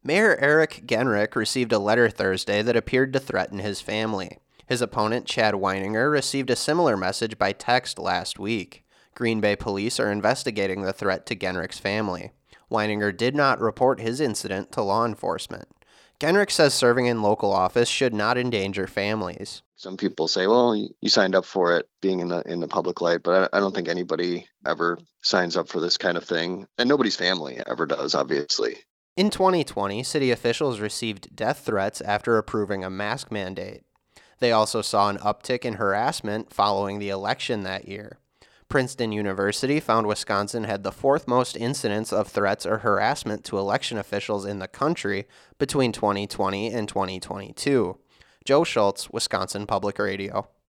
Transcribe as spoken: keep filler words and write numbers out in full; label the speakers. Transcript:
Speaker 1: Mayor Eric Genrich received a letter Thursday that appeared to threaten his family. His opponent, Chad Weininger, received a similar message by text last week. Green Bay police are investigating the threat to Genrich's family. Weininger did not report his incident to law enforcement. Genrich says serving in local office should not endanger families.
Speaker 2: Some people say, well, you signed up for it being in the in the public light, but I don't think anybody ever signs up for this kind of thing. And nobody's family ever does, obviously.
Speaker 1: In twenty twenty, city officials received death threats after approving a mask mandate. They also saw an uptick in harassment following the election that year. Princeton University found Wisconsin had the fourth most incidents of threats or harassment to election officials in the country between twenty twenty and twenty twenty-two. Joe Schultz, Wisconsin Public Radio.